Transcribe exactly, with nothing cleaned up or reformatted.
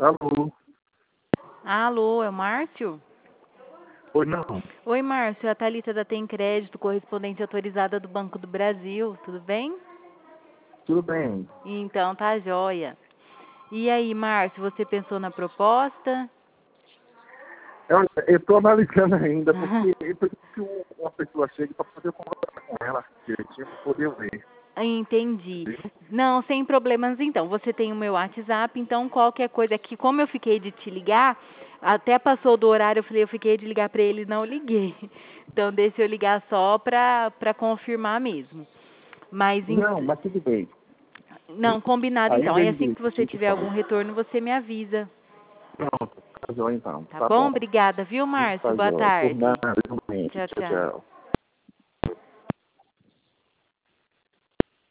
Alô? Alô, é o Márcio? Oi, não. Oi, Márcio, é a Thalita da Tem Crédito, correspondente autorizada do Banco do Brasil, tudo bem? Tudo bem. Então, tá joia. E aí, Márcio, você pensou na proposta? Eu estou analisando ainda, porque eu preciso que uma pessoa chegue para poder conversar com ela direitinho, para poder ver. Entendi. Viu? Não, sem problemas então. Você tem o meu WhatsApp, então qualquer coisa aqui, como eu fiquei de te ligar, até passou do horário, eu falei, eu fiquei de ligar para ele, não liguei. Então deixa eu ligar só para para confirmar mesmo. Mas em- Não, mas tudo bem. não, combinado então. Ainda Aí é assim que você direitinho, tiver algum retorno, você me avisa. pronto, tá joia então. Tá Tá bom? bom. Obrigada, viu, Márcio? Tá Boa joia. Por tarde. nada, realmente. Tchau, Tchau, tchau. tchau.